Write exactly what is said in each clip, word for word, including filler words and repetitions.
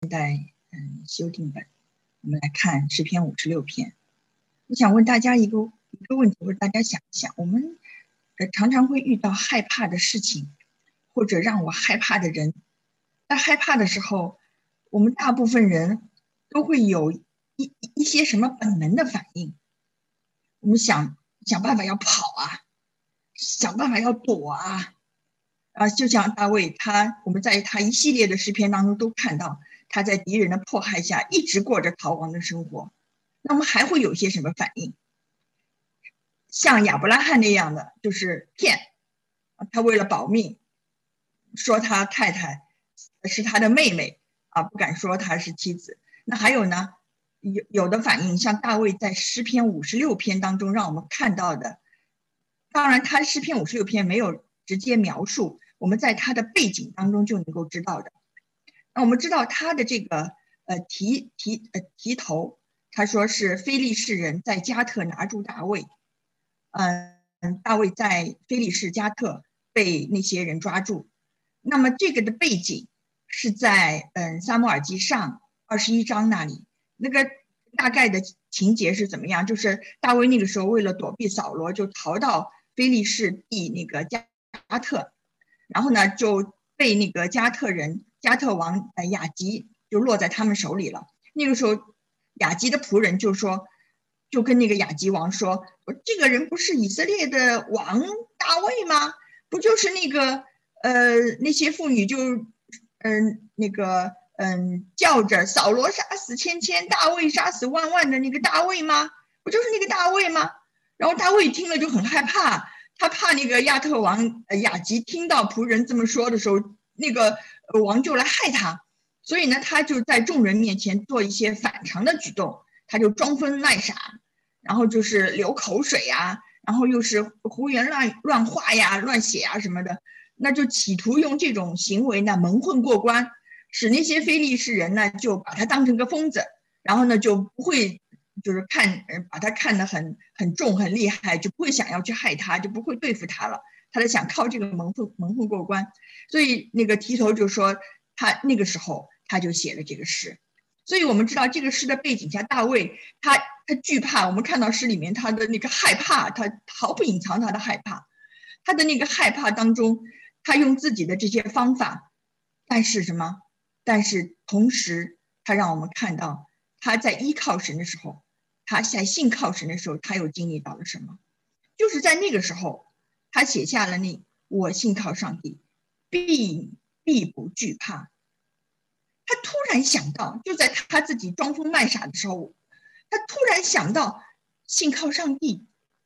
嗯修订本，我们来看诗篇五十六篇。我想问大家一个一个问题，或者大家想一想，我们呃常常会遇到害怕的事情，或者让我害怕的人。在害怕的时候，我们大部分人都会有一一些什么本能的反应？我们想想办法要跑啊，想办法要躲啊。啊，就像大卫他，我们在他一系列的诗篇当中都看到，他在敌人的迫害下一直过着逃亡的生活。那么还会有些什么反应？像亚伯拉罕那样的，就是骗，他为了保命，说他太太是他的妹妹啊，不敢说他是妻子。那还有呢，有有的反应，像大卫在诗篇五十六篇当中让我们看到的，当然他诗篇五十六篇没有直接描述，我们在他的背景当中就能够知道的。那我们知道他的这个呃题题呃题头，他说是非利士人在加特拿住大卫，嗯、呃，大卫在非利士加特被那些人抓住。那么这个的背景是在嗯撒母耳记上二十一章那里，那个大概的情节是怎么样？就是大卫那个时候为了躲避扫罗，就逃到非利士地那个加特，然后呢就被那个加特人加特王呃雅吉就落在他们手里了。那个时候雅吉的仆人就说，就跟那个雅吉王说，这个人不是以色列的王大卫吗？不就是那个呃那些妇女就嗯、呃、那个嗯叫着扫罗杀死千千，大卫杀死万万的那个大卫吗？不就是那个大卫吗？然后大卫听了就很害怕，他怕那个亚特王呃雅吉听到仆人这么说的时候，那个王就来害他，所以呢，他就在众人面前做一些反常的举动，他就装疯卖傻，然后就是流口水呀，然后又是胡言乱乱画呀、乱写啊什么的，那就企图用这种行为呢蒙混过关，使那些非利士人呢就把他当成个疯子，然后呢就不会。就是看，把他看得很很重很厉害，就不会想要去害他，就不会对付他了。他就想靠这个蒙混蒙混过关，所以那个题头就说他那个时候他就写了这个诗。所以我们知道这个诗的背景下，大卫他他惧怕，我们看到诗里面他的那个害怕，他毫不隐藏他的害怕，他的那个害怕当中，他用自己的这些方法，但是什么？但是同时他让我们看到。他在依靠神的时候，他在信靠神的时候，他又经历到了什么？就是在那个时候，他写下了那我信靠上帝，必必不惧怕。他突然想到，就在他自己装疯卖傻的时候，他突然想到信靠上帝。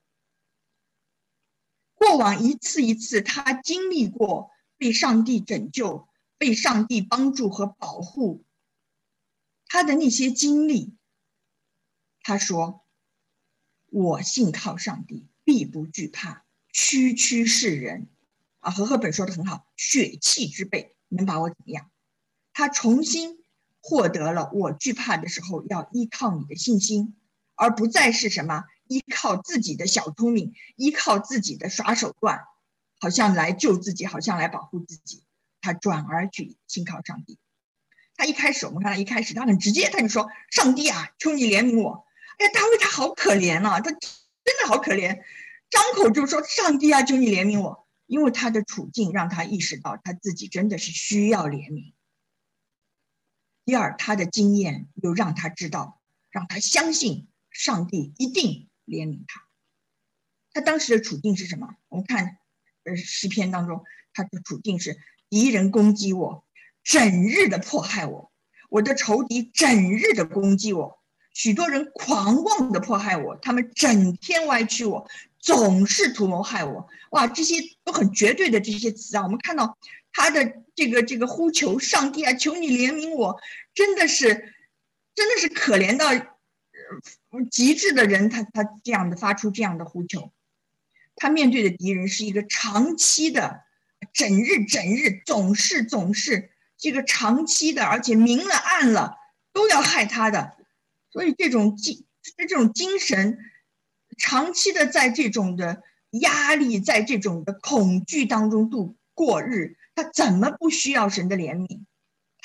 过往一次一次，他经历过被上帝拯救、被上帝帮助和保护。他的那些经历，他说我信靠上帝，必不惧怕，区区是人啊。和合本说的很好，血气之辈能把我怎么样？他重新获得了我惧怕的时候要依靠你的信心，而不再是什么依靠自己的小聪明，依靠自己的耍手段，好像来救自己，好像来保护自己。他转而去信靠上帝。他一开始，我们看他一开始，他很直接，他就说：“上帝啊，求你怜悯我。”哎呀，大卫他好可怜啊，他真的好可怜，张口就说：“上帝啊，求你怜悯我。”因为他的处境让他意识到他自己真的是需要怜悯。第二，他的经验又让他知道，让他相信上帝一定怜悯他。他当时的处境是什么？我们看呃诗篇当中，他的处境是敌人攻击我，整日的迫害我，我的仇敌整日的攻击我，许多人狂妄的迫害我，他们整天歪曲我，总是图谋害我。哇，这些都很绝对的这些词啊，我们看到他的这个这个呼求，上帝啊，求你怜悯我，真的是真的是可怜到、呃、极致的人，他他这样的发出这样的呼求。他面对的敌人是一个长期的，整日整日总是总是这个长期的，而且明了暗了都要害他的，所以这种精这种精神长期的在这种的压力，在这种的恐惧当中度过日，他怎么不需要神的怜悯？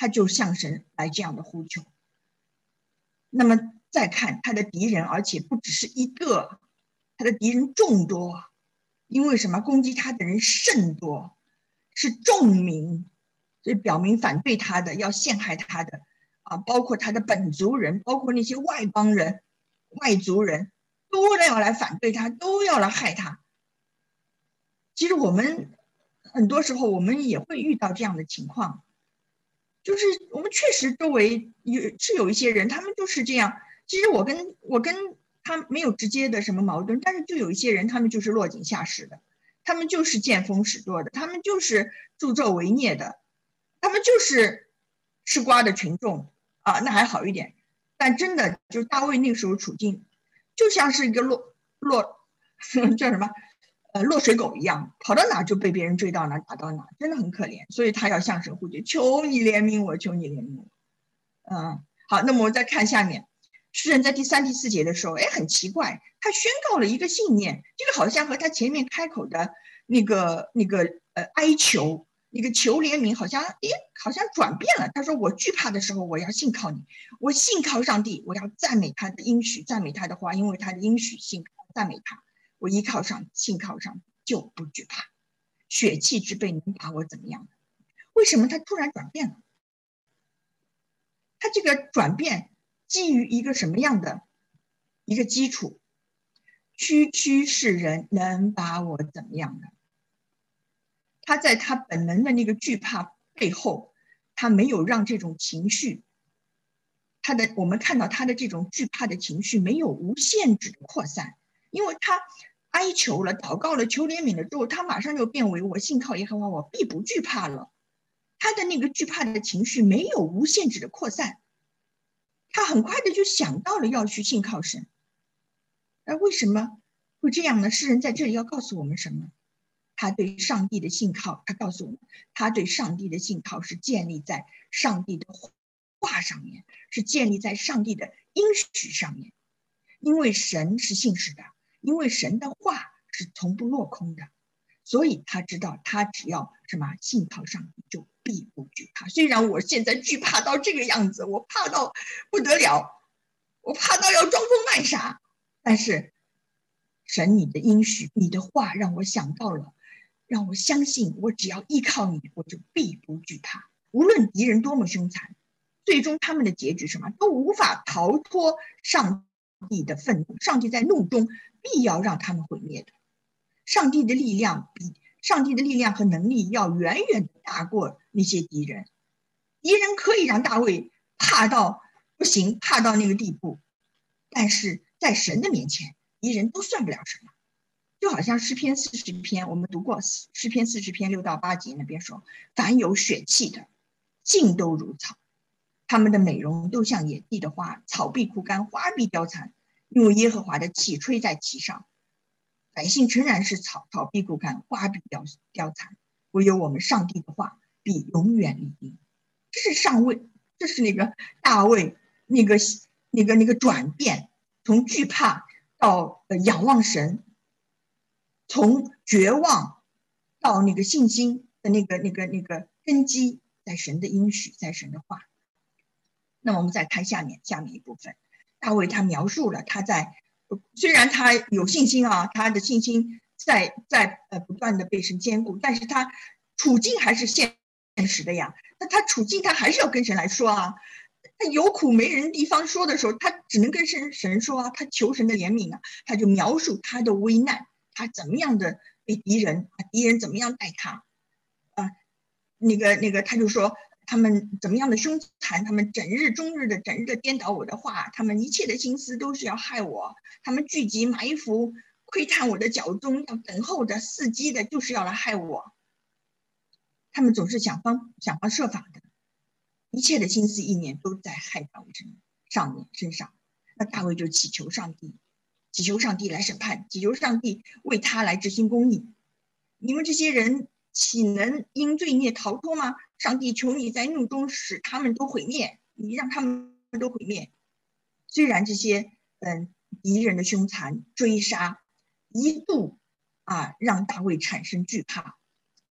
他就向神来这样的呼求。那么再看他的敌人，而且不只是一个，他的敌人众多，因为什么？攻击他的人甚多，是众民，所以表明反对他的，要陷害他的啊，包括他的本族人，包括那些外邦人、外族人，都要来反对他，都要来害他。其实我们很多时候我们也会遇到这样的情况，就是我们确实周围有是有一些人，他们就是这样。其实我跟我跟他没有直接的什么矛盾，但是就有一些人，他们就是落井下石的，他们就是见风使舵的，他们就是助纣为虐的，他们就是吃瓜的群众啊，那还好一点。但真的就大卫那时候处境，就像是一个落落叫什么呃落水狗一样，跑到哪就被别人追到哪，打到哪，真的很可怜。所以他要向神呼救，求你怜悯我，求你怜悯我。嗯，好，那么我再看下面，诗人在第三、第四节的时候，哎，很奇怪，他宣告了一个信念，这个好像和他前面开口的那个那个呃哀求。那个求怜悯好像，诶，好像转变了。他说：“我惧怕的时候，我要信靠你，我信靠上帝，我要赞美他的应许，赞美他的话，因为他的应许信赞美他。我依靠上，信靠上就不惧怕。血气之辈能把我怎么样？为什么他突然转变了？他这个转变基于一个什么样的一个基础？区区是人能把我怎么样的？他在他本能的那个惧怕背后，他没有让这种情绪，他的我们看到他的这种惧怕的情绪没有无限制的扩散，因为他哀求了、祷告了、求怜悯了之后，他马上就变为我信靠耶和华，我必不惧怕了。他的那个惧怕的情绪没有无限制的扩散，他很快的就想到了要去信靠神。那为什么会这样呢？诗人在这里要告诉我们什么？他对上帝的信靠，他告诉我们，他对上帝的信靠是建立在上帝的话上面，是建立在上帝的应许上面。因为神是信实的，因为神的话是从不落空的，所以他知道他只要什么信靠上帝，就必不惧怕。虽然我现在惧怕到这个样子，我怕到不得了，我怕到要装疯卖傻，但是神你的应许，你的话让我想到了，让我相信，我只要依靠你，我就必不惧怕。无论敌人多么凶残，最终他们的结局什么都无法逃脱上帝的愤怒。上帝在怒中必要让他们毁灭的。上帝的力量比上帝的力量和能力要远远大过那些敌人。敌人可以让大卫怕到不行，怕到那个地步，但是在神的面前，敌人都算不了什么。就好像诗篇四十篇，我们读过诗篇四十篇六到八节那边说，凡有血气的，尽都如草，他们的美容都像野地的花，草必枯干，花必凋残，因为耶和华的气吹在其上。百姓诚然是草，草必枯干，花必凋凋残，唯有我们上帝的话必永远立定。这是上位，这是那个大卫那个那个那个转变，从惧怕到仰望神，从绝望到那个信心的那个那个那个根基，在神的应许，在神的话。那么我们再看下面下面一部分，大卫他描述了他在虽然他有信心啊，他的信心在在呃不断的被神坚固，但是他处境还是现实的呀。那他处境他还是要跟神来说啊，他有苦没人地方说的时候，他只能跟神神说啊，他求神的怜悯啊，他就描述他的危难，他怎么样的被敌人，敌人怎么样待他啊，那个那个他就说他们怎么样的凶残，他们整日终日的整日的颠倒我的话，他们一切的心思都是要害我，他们聚集埋伏窥探我的脚踪，要等候的伺机的就是要来害我，他们总是想方想方设法的，一切的心思意念都在害大卫上面身上。那大卫就祈求上帝，祈求上帝来审判，祈求上帝为他来执行公义。你们这些人岂能因罪孽逃脱吗？上帝求你在怒中使他们都毁灭，你让他们都毁灭。虽然这些嗯敌人的凶残追杀一度啊让大卫产生惧怕，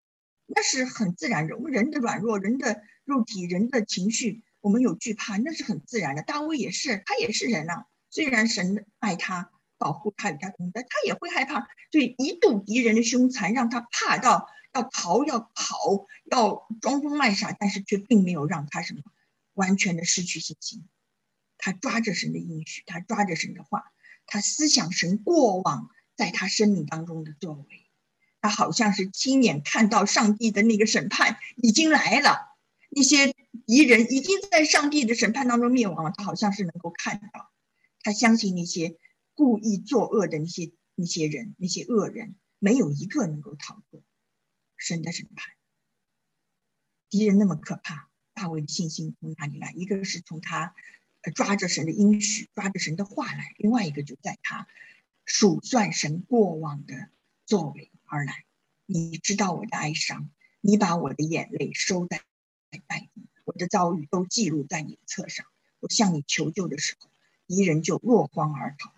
那是很自然的。我们人的软弱，人的肉体，人的情绪，我们有惧怕，那是很自然的。大卫也是，他也是人啊。虽然神爱他，保护他，与他同在，他也会害怕。所以一度敌人的凶残，让他怕到要逃、要跑、要装疯卖傻，但是却并没有让他什么完全的失去信心。他抓着神的应许，他抓着神的话，他思想神过往在他生命当中的作为。他好像是亲眼看到上帝的那个审判已经来了，那些敌人已经在上帝的审判当中灭亡了，他好像是能够看到。他相信那些故意作恶的那些那些人，那些恶人，没有一个能够逃过神的审判。敌人那么可怕，大卫的信心从哪里来？一个是从他抓着神的应许，抓着神的话来，另外一个就在他数算神过往的作为而来。你知道我的哀伤，你把我的眼泪收在袋里，我的遭遇都记录在你的册上。我向你求救的时候，敌人就落荒而逃。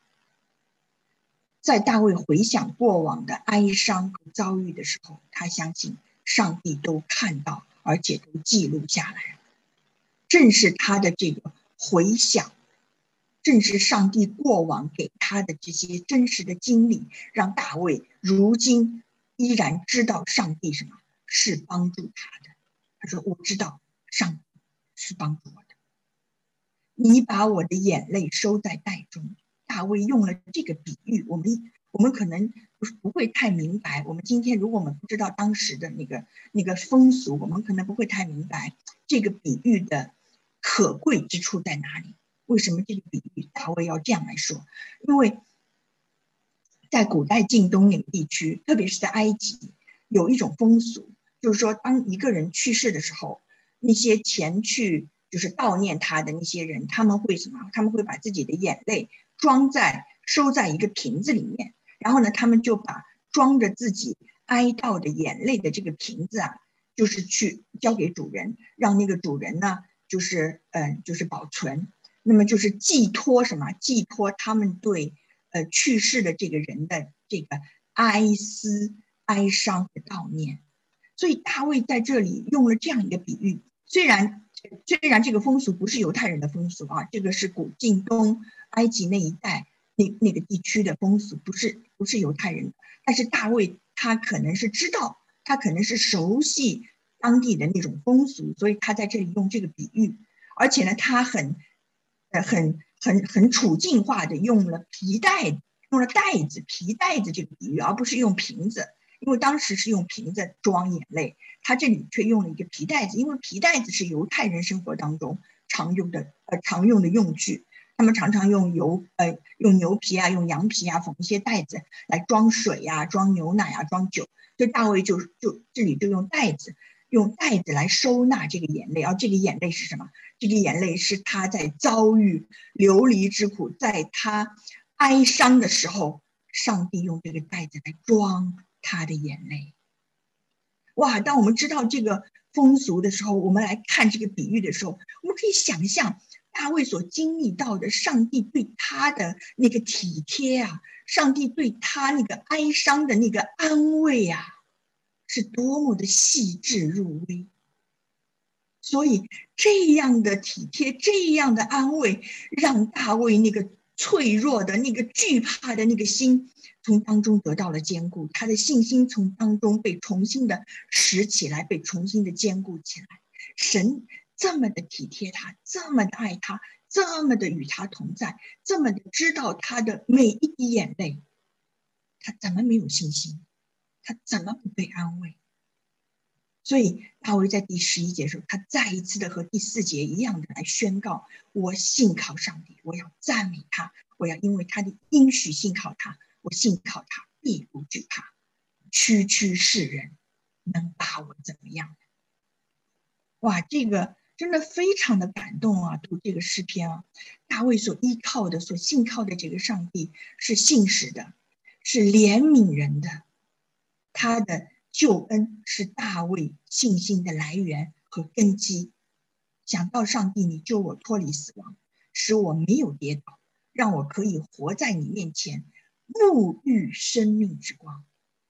在大卫回想过往的哀伤和遭遇的时候，他相信上帝都看到，而且都记录下来。正是他的这个回想，正是上帝过往给他的这些真实的经历，让大卫如今依然知道上帝什么是帮助他的。他说：“我知道上帝是帮助我的。你把我的眼泪收在袋中。”大卫用了这个比喻，我们我们可能不会太明白。我们今天如果我们不知道当时的那个那个风俗，我们可能不会太明白这个比喻的可贵之处在哪里。为什么这个比喻大卫要这样来说？因为在古代近东那个地区，特别是在埃及，有一种风俗，就是说当一个人去世的时候，那些前去就是悼念他的那些人，他们会什么？他们会把自己的眼泪装在收在一个瓶子里面，然后呢，他们就把装着自己哀悼的眼泪的这个瓶子啊，就是去交给主人，让那个主人呢，就是嗯、呃，就是保存。那么就是寄托什么？寄托他们对呃去世的这个人的这个哀思、哀伤和悼念。所以大卫在这里用了这样一个比喻，虽然虽然这个风俗不是犹太人的风俗啊，这个是古近东埃及那一带那那个地区的风俗，不是不是犹太人，但是大卫他可能是知道，他可能是熟悉当地的那种风俗，所以他在这里用这个比喻，而且呢，他很呃很很很处境化的用了皮带，用了袋子皮带子这个比喻，而不是用瓶子。因为当时是用瓶子装眼泪，他这里却用了一个皮带子，因为皮带子是犹太人生活当中常用的呃常用的用具，他们常常用油呃用牛皮啊，用羊皮啊缝一些袋子来装水啊、装牛奶啊、装酒，所以大卫就就这里就用袋子，用袋子来收纳这个眼泪，而这个眼泪是什么？这个眼泪是他在遭遇流离之苦，在他哀伤的时候，上帝用这个袋子来装他的眼泪。哇！当我们知道这个风俗的时候，我们来看这个比喻的时候，我们可以想象大卫所经历到的上帝对他的那个体贴啊，上帝对他那个哀伤的那个安慰啊，是多么的细致入微。所以这样的体贴，这样的安慰，让大卫那个脆弱的那个惧怕的那个心从当中得到了坚固，他的信心从当中被重新的拾起来，被重新的坚固起来。神这么的体贴他，这么的爱他，这么的与他同在，这么的知道他的每一滴眼泪，他怎么没有信心？他怎么不被安慰？所以大卫在第十一节的时候，他再一次的和第四节一样的来宣告：我信靠上帝，我要赞美他，我要因为他的应许信靠他，我信靠他必不惧怕，区区世人能把我怎么样？哇，这个真的非常的感动啊！读这个诗篇啊，大卫所依靠的、所信靠的这个上帝是信实的，是怜悯人的，他的救恩是大卫信心的来源和根基。想到上帝，你救我脱离死亡，使我没有跌倒，让我可以活在你面前，沐浴生命之光。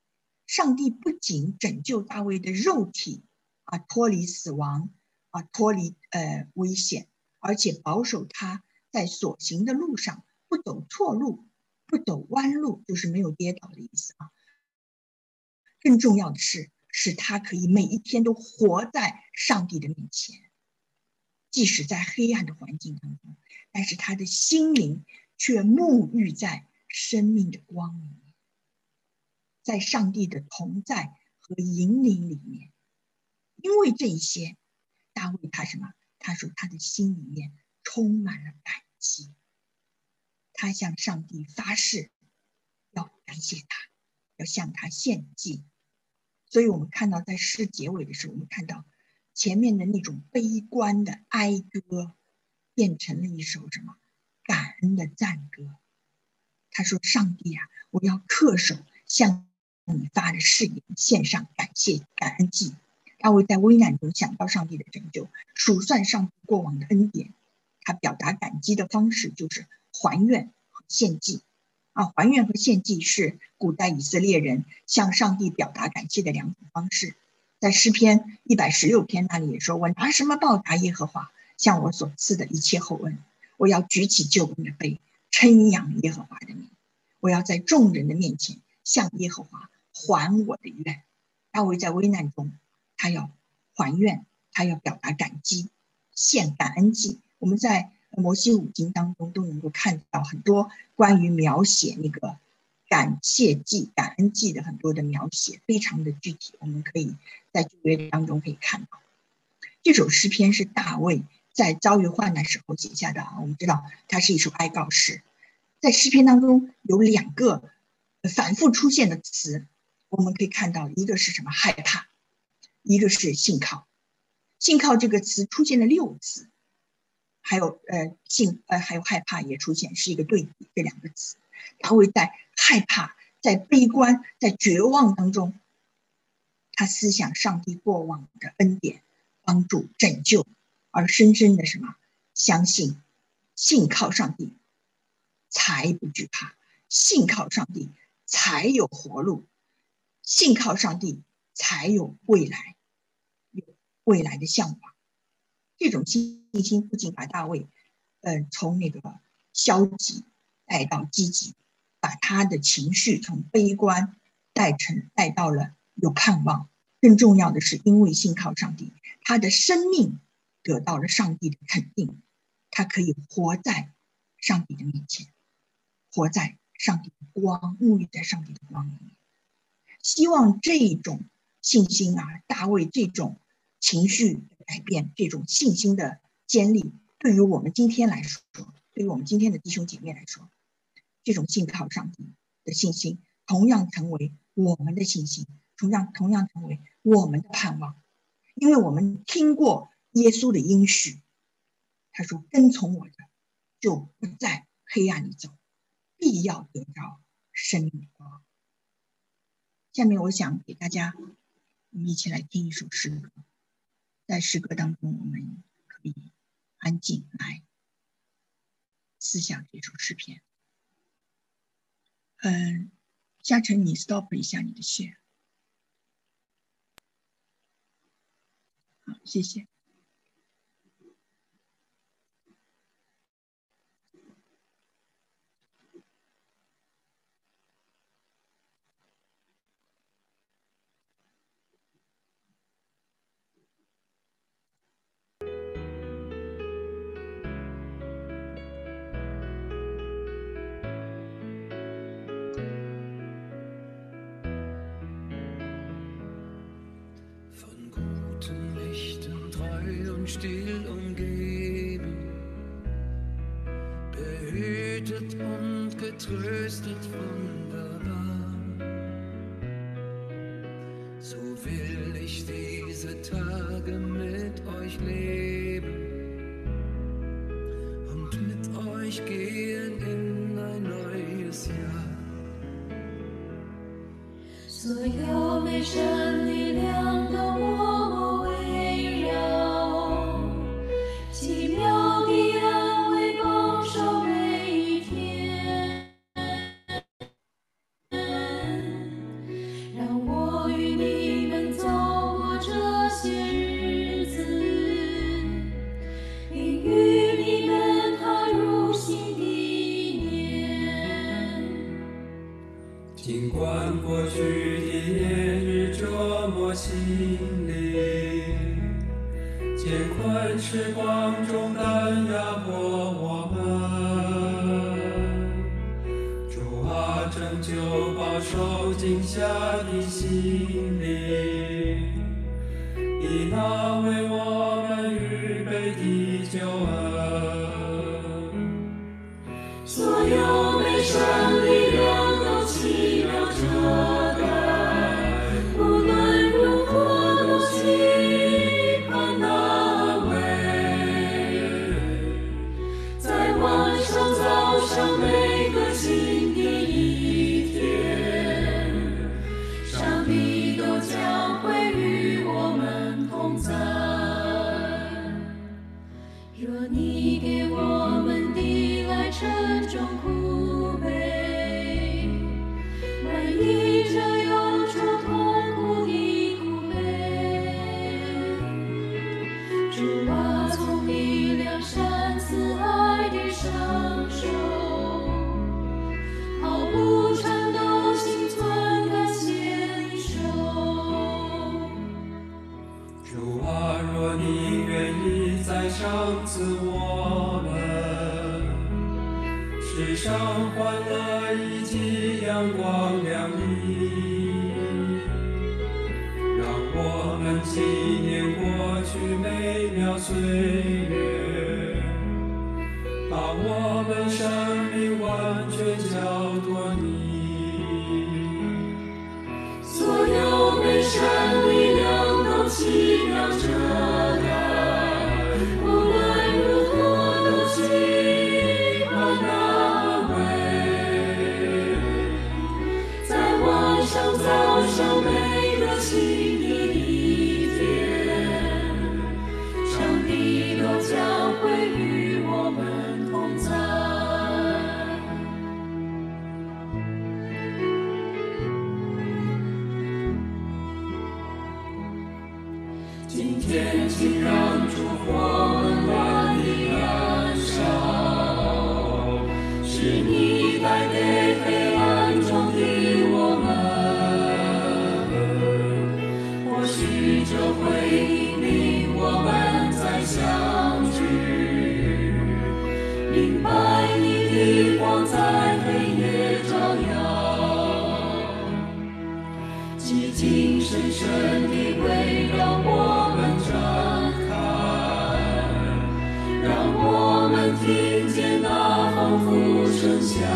上帝不仅拯救大卫的肉体啊脱离死亡啊脱离呃危险，而且保守他在所行的路上不走错路，不走弯路，就是没有跌倒的意思啊。更重要的是，使他可以每一天都活在上帝的面前，即使在黑暗的环境当中，但是他的心灵却沐浴在生命的光里面，在上帝的同在和引领里面。因为这一些，大卫他什么？他说他的心里面充满了感激，他向上帝发誓要感谢他，要向他献祭。所以我们看到在诗结尾的时候，我们看到前面的那种悲观的哀歌变成了一首什么感恩的赞歌。他说，上帝啊，我要恪守向你发的誓言，献上感谢感恩祭。大卫在危难中想到上帝的拯救，数算上帝过往的恩典，他表达感激的方式就是还愿和献祭啊，还愿和献祭是古代以色列人向上帝表达感谢的两种方式。在诗篇一百十六篇那里也说，我拿什么报答耶和华向我所赐的一切厚恩？我要举起救恩的杯，称扬耶和华的名，我要在众人的面前向耶和华还我的愿。大卫在危难中，他要还愿，他要表达感激，献感恩祭。我们在摩西五经当中都能够看到很多关于描写那个感谢祭、感恩祭的很多的描写，非常的具体，我们可以在旧约当中可以看到。这首诗篇是大卫在遭遇患难时候写下的啊，我们知道它是一首哀告诗。在诗篇当中有两个反复出现的词，我们可以看到，一个是什么？害怕，一个是信靠。信靠这个词出现了六次，还有呃信呃还有害怕也出现，是一个对比，这两个词。大卫在害怕、在悲观、在绝望当中，他思想上帝过往的恩典、帮助、拯救，而深深的什么？相信、信靠上帝，才不惧怕；信靠上帝，才有活路；信靠上帝，才有未来，有未来的向往。这种信心不仅把大卫，呃，从那个消极带到积极，把他的情绪从悲观带成带到了有盼望。更重要的是，因为信靠上帝，他的生命得到了上帝的肯定，他可以活在上帝的面前，活在上帝的光，沐浴在上帝的光里面。希望这种信心啊，大卫这种情绪的改变，这种信心的坚立，对于我们今天来说，对于我们今天的弟兄姐妹来说，这种信靠上帝的信心同样成为我们的信心，同样同样成为我们的盼望。因为我们听过耶稣的应许，他说，跟从我的就不在黑暗里走，必要得着生命的光。下面我想给大家，我们一起来听一首诗歌。在诗歌当中，我们可以安静来思想这首诗篇。嗯，嘉诚，你 stop 一下你的 share。好，谢谢。 Still umgeben, behütet und getröstet wunderbar. So will ich diese Tage mit euch leben und mit euch gehen in ein neues Jahr. 所有美善力量都默默围绕，奇妙的安慰保守每一天，让我所有美善力量都奇妙遮盖，无论如何都期盼那位，在晚上早上每个新的一天，上帝都将会与我们同在。若你给我们递来沉重苦悲，满溢着忧愁痛苦的苦悲，主啊，从你良善慈爱的上手，毫不颤抖心存感谢的手。 主啊，若你愿意再赏赐我们世上欢乐以及阳光亮丽，让我们纪念过去美妙岁月，把我们生命完全交托你。 所有美善力量都奇妙遮盖，无论如何都期盼那位，在晚上早上每个新的一天，上帝都将会与我们同在。今天，请让烛火温暖地燃烧，是你带给黑暗中的我们。或许这会引领我们再相聚，明白你的光在黑夜照耀，寂静深深地围绕我们展开，让我们听见那丰富声响，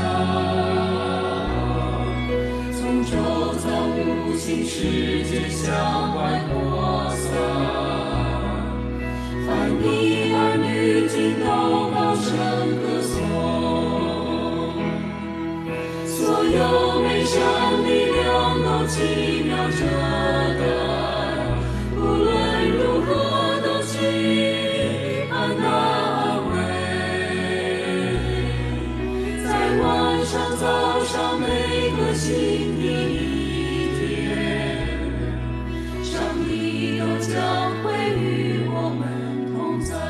从周遭无形世界向外扩散。凡你儿女尽都高声歌颂，所有美善力量都奇妙遮盖，无论如何都期盼那位，在晚上早上每个新的一天，上帝都将会与我们同在。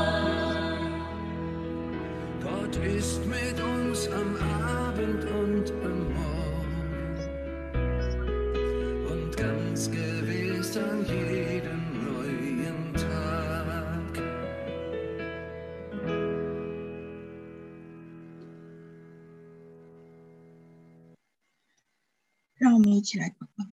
Gott ist mit uns am Abend und am Morgen und ganz gewiss an jedem neuen Tag. 让我们一起来祷告。